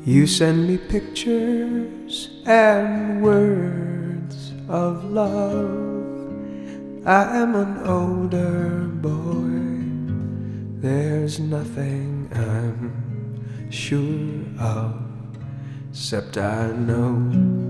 You send me pictures and words of love. I am an older boy. There's nothing I'm sure of, except I know